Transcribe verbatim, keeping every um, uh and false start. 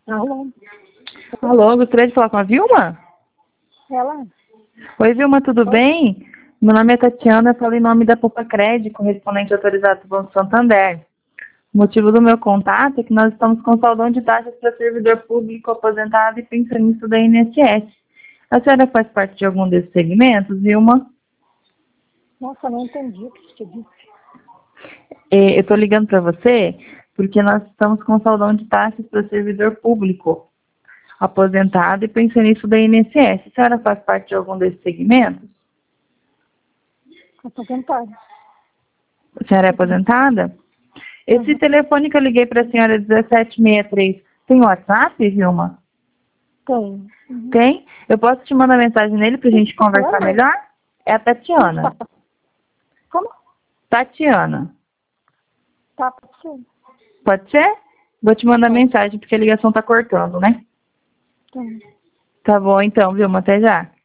Alô? Alô, gostaria de falar com a Vilma? Ela? Oi, Vilma, tudo bem? Meu nome é Tatiana, eu falo em nome da Poupa Crédito, correspondente autorizado do Banco Santander. O motivo do meu contato é que nós estamos com saldão de taxas para servidor público, aposentado e pensionista da I N S S. A senhora faz parte de algum desses segmentos, Vilma? Nossa, não entendi o que você disse. É, eu estou ligando para você porque nós estamos com saldão de taxas para servidor público, aposentado e pensionista da I N S S. A senhora faz parte de algum desses segmentos? Aposentada. A senhora é aposentada? Esse Uhum. telefone que eu liguei para a senhora é dezessete sessenta e três. Tem WhatsApp, Vilma? Tem. Uhum. Tem? Eu posso te mandar mensagem nele para a gente Tá conversar falando? melhor? É a Tatiana. Tá. Como? Tatiana. Tá, pode ser. Pode ser? Vou te mandar Pode. mensagem porque a ligação tá cortando, né? Tem. Tá bom então, Vilma. Até já.